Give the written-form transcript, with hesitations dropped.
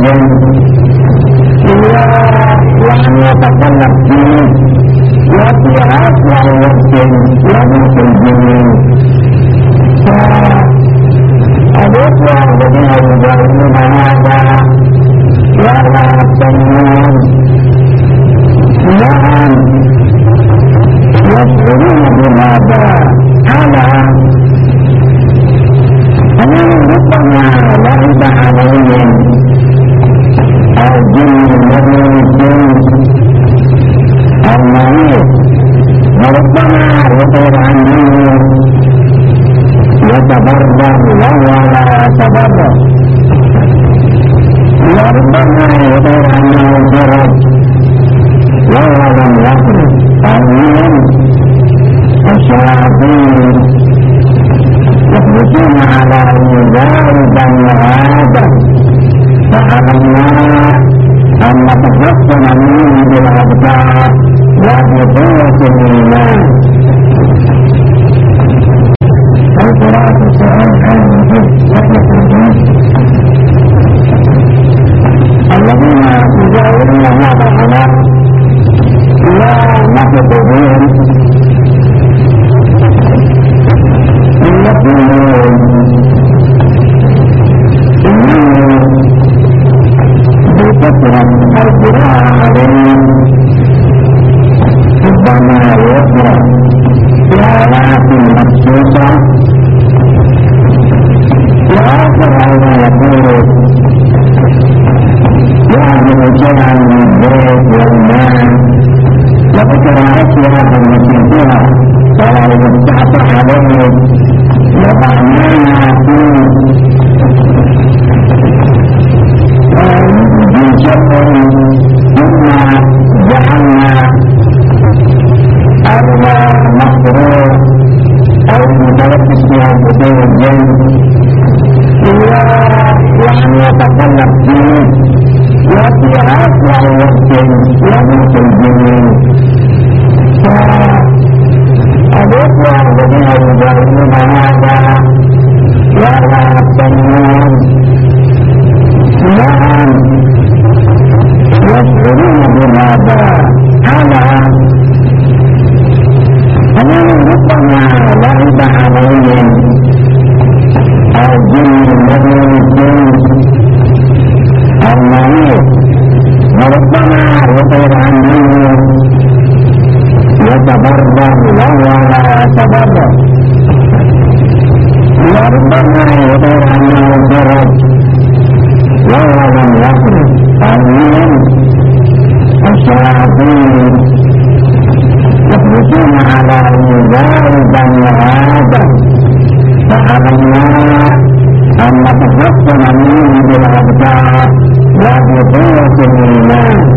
الجن وأن يتكلم فيه وفي أسرع وقت يموت الجن. فالإخوة الذين يجاهدون هذا ولا يستمعون نعم يشعرون بهذا على أنه ربما لعب عليهم الجن الذي المريض وربما يطير عنه يتبرر وهو لا يتبرر وربما يطير عنه الجرد وهو لم يخرج آمين. الشياطين يخرجون على ذلك هذا فعلمنا أن نتحسن منه بالأبصار وبقوة الإيمان. القراءة سؤال عام الذين يجاورون هذا العلاق لا نثق بهم يقولون إنه بكثرة القراءة عليهم ربما يقرأ في آيات مخصوصة وآخر أيضا يقول يعمل شيئا من البيت والمال وذكر أشياء المسيحية فلا يستعطى عليه وضعناها فيه من شر مما جعلنا المخروع أو المتلبس بها بطول الجن وأن يتكلم فيه وفي أسرع وقت يموت الجن. فالإخوة الذين يجاهدون هذا ولا يستمعون نعم يشعرون بهذا على أنه ربما لعب عليهم الجن الذي المريض وربما يطير عنه يتبرر وهو لا يتبرر وربما يطير عنه الجرد وهو لم يخرج آمين. الشياطين يخرجون على ذلك هذا فعلمنا أن نتحسن منه بالأبصار وبقوة الإيمان.